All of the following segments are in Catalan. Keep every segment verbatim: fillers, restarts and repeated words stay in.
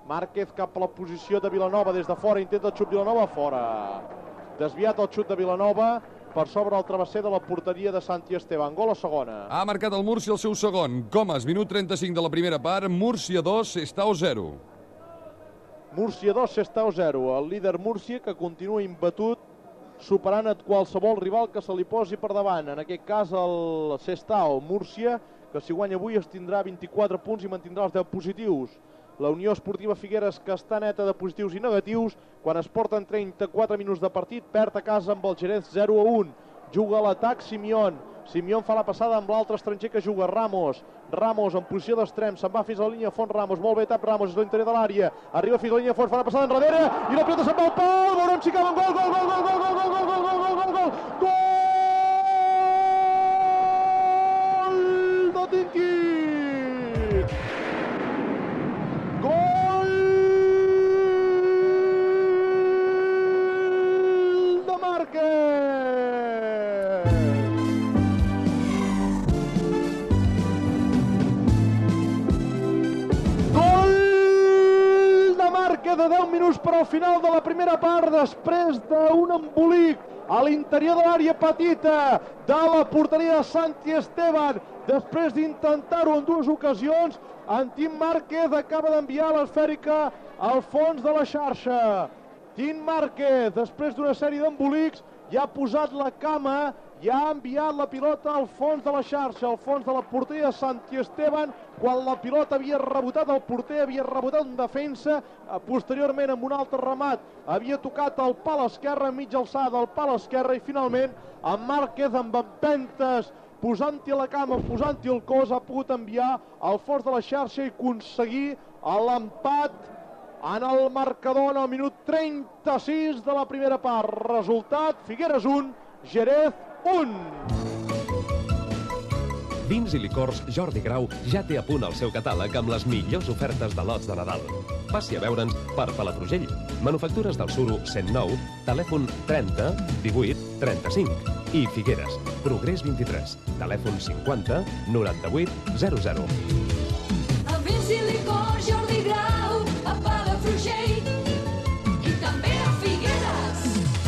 Márquez cap a la posició de Vilanova, des de fora, intenta el xut Vilanova, fora. Desviat el xut de Vilanova, per sobre el travesser de la porteria de Santi Esteban. Gol a segona. Ha marcat el Múrcia el seu segon. Comas, minut trenta-cinc de la primera part, Múrcia dos, Sestao zero. Múrcia dos, Sestao zero. El líder Múrcia, que continua imbatut, superant a qualsevol rival que se li posi per davant. En aquest cas el Sestao. Múrcia, que si guanya avui es tindrà vint-i-quatre punts i mantindrà els deu positius. La Unió Esportiva Figueres, que està neta de positius i negatius, quan es porten trenta-quatre minuts de partit, perd a casa amb el Jerez zero a un. Juga a l'atac Simeón. Simeón fa la passada amb l'altre estranger que juga, Ramos. Ramos en posició d'extrem, se'n va fins a la línia fons Ramos, molt bé tap Ramos, és l'interior de l'àrea, arriba fins a la línia fons, fa la passada enrere, i la pilota se'n va al pal, veurem si caben, gol, gol, gol, gol, gol, gol, gol, gol, gol, gol, gol, gol, gol de Tinky! Gol de Márquez! De deu minuts per al final de la primera part, després d'un embolic a l'interior de l'àrea petita de la porteria de Santi Esteban, després d'intentar-ho en dues ocasions, en Tim Márquez acaba d'enviar l'esfèrica al fons de la xarxa. Tim Márquez, després d'una sèrie d'embolics, ja ha posat la cama, ja ha enviat la pilota al fons de la xarxa, al fons de la porteria de Santi Esteban, quan la pilota havia rebotat el porter, havia rebotat en defensa, posteriorment amb un altre remat havia tocat el pal esquerre, mitja alçada al pal esquerre, i finalment en Márquez amb empentes, posant-hi la cama, posant-hi el cos, ha pogut enviar al fons de la xarxa i aconseguir l'empat en el marcador en el minut trenta-sis de la primera part. Resultat, Figueres un, Jerez un. Vins i licors Jordi Grau ja té a punt el seu catàleg amb les millors ofertes de lots de Nadal. Passi a veure'ns per Palafrugell. Manufactures del Suro cent nou, telèfon trenta divuit trenta-cinc. I Figueres, Progrés vint-i-tres, telèfon cinquanta noranta-vuit zero zero. A Vins i licors Jordi Grau, a Palafrugell i també a Figueres.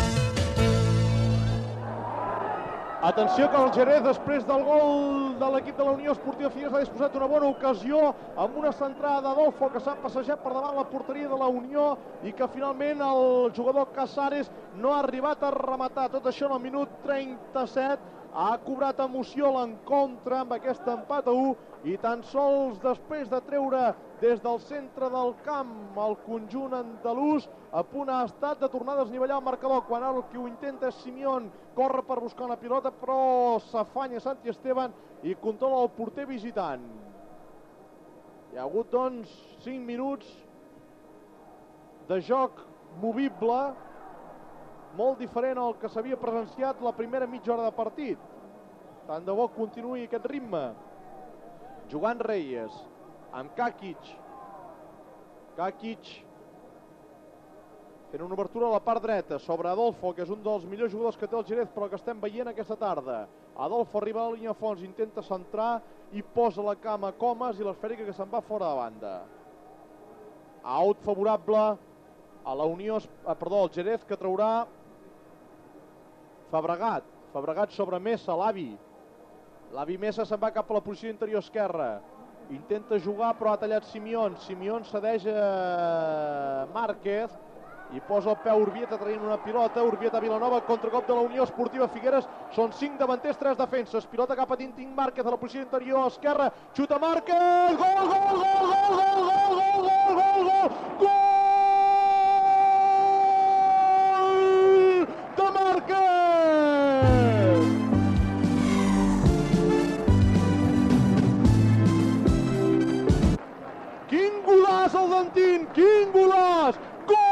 Atenció que el Jerez, després del gol de l'equip de la Unió Esportiva Figueres, ha disposat d'una bona ocasió amb una centrada d'Adolfo que s'ha passejat per davant la porteria de la Unió i que finalment el jugador Casares no ha arribat a rematar. Tot això en el minut trenta-set ha cobrat emoció l'encontre amb aquest empat a u i tan sols després de treure des del centre del camp el conjunt andalús, a punt ha estat de tornar a desnivellar el marcador, quan el que ho intenta és Simeón, corre per buscar una pilota però s'afanya Santi Esteban i controla el porter visitant. Hi ha hagut doncs cinc minuts de joc movible, molt diferent al que s'havia presenciat la primera mitja hora de partit. Tant de bo continuï aquest ritme. Jugant Reyes, amb Kakic. Kakic fent una obertura a la part dreta sobre Adolfo, que és un dels millors jugadors que té el Jerez, però que estem veient aquesta tarda. Adolfo arriba a la línia fons, intenta centrar i posa la cama a Comas i l'esfèrica que se'n va fora de banda. Out favorable a la Unió, eh, perdó, al Jerez, que traurà Fabregat. Fabregat sobre Mesa, l'avi. L'avi Mesa se'n va cap a la posició interior esquerra. Intenta jugar però ha tallat Simeón. Simeón cedeix a Márquez i posa el peu Urbieta traient una pilota. Urbieta Vilanova, contracop de la Unió Esportiva Figueres. Són cinc davanters, tres defenses. Pilota cap a Tintín Márquez a la posició interior esquerra. Xuta Márquez! Gol, gol, gol, gol, gol, gol, gol, gol, gol, gol, gol! De Márquez! Quin golaç el d'Antín! Quin golaç! Gol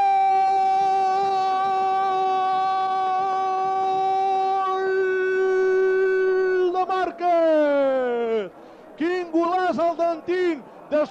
de Márquez! Quin golaç el d'Antín! Després de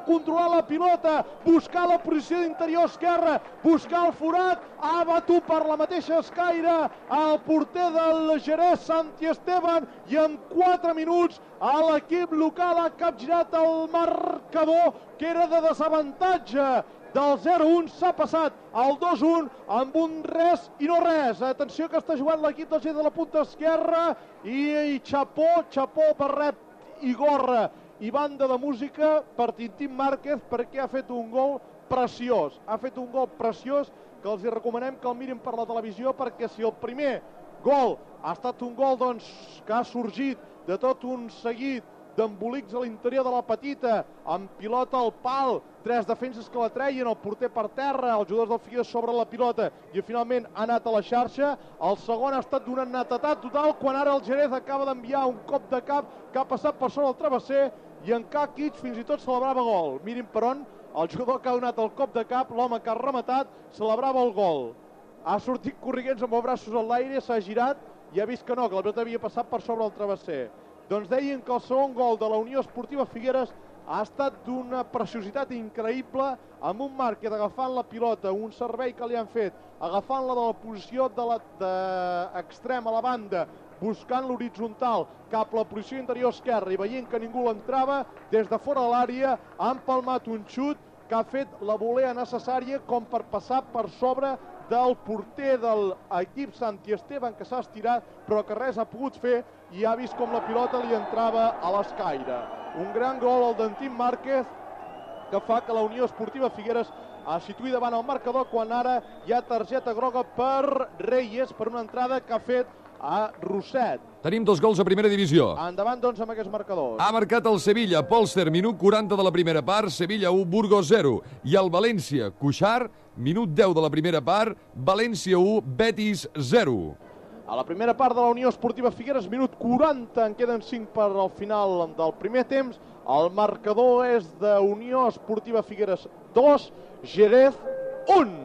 controlar la pilota, buscar la posició d'interior esquerra, buscar el forat, ha batut per la mateixa escaire el porter del Jerez, Santi Esteban, i en quatre minuts l'equip local ha capgirat el marcador, que era de desavantatge. Del zero a un s'ha passat al dos a un amb un res i no res. Atenció que està jugant l'equip del G de la punta esquerra i, i xapó, xapó, barret i gorra i banda de música per Tintín Márquez, perquè ha fet un gol preciós. Ha fet un gol preciós que els hi recomanem que el mirin per la televisió, perquè si el primer gol ha estat un gol doncs, que ha sorgit de tot un seguit d'embolics a l'interior de la petita, amb pilota al pal, tres defenses que la treien, el porter per terra, els jugadors del Figueres sobre la pilota i finalment ha anat a la xarxa. El segon ha estat d'una netetat total, quan ara el Jerez acaba d'enviar un cop de cap que ha passat per sobre el travesser i en Kakic fins i tot celebrava gol. Mirin per on, el jugador que ha donat el cop de cap, l'home que ha rematat, celebrava el gol. Ha sortit corriguents amb els braços en l'aire, s'ha girat i ha vist que no, que la pilota havia passat per sobre el travesser. Doncs deien que el segon gol de la Unió Esportiva Figueres ha estat d'una preciositat increïble, amb un Márquez agafant la pilota, un servei que li han fet, agafant-la de la posició d'extrem a la banda, buscant l'horitzontal cap a la posició interior esquerra i veient que ningú l'entrava, des de fora de l'àrea ha empalmat un xut que ha fet la volea necessària com per passar per sobre del porter de l'equip Santi Esteban, que s'ha estirat però que res ha pogut fer i ha vist com la pilota li entrava a l'escaire. Un gran gol el d'Tintín Márquez que fa que la Unió Esportiva Figueres es situï davant el marcador, quan ara hi ha targeta groga per Reyes per una entrada que ha fet a Roset. Tenim dos gols a primera divisió. Endavant, doncs, amb aquests marcadors. Ha marcat el Sevilla, Polster, minut quaranta de la primera part, Sevilla u, Burgos zero. I el València, Cuixart, minut deu de la primera part, València u, Betis zero. A la primera part de la Unió Esportiva Figueres, minut quaranta, en queden cinc per al final del primer temps. El marcador és de Unió Esportiva Figueres dos, Jerez un.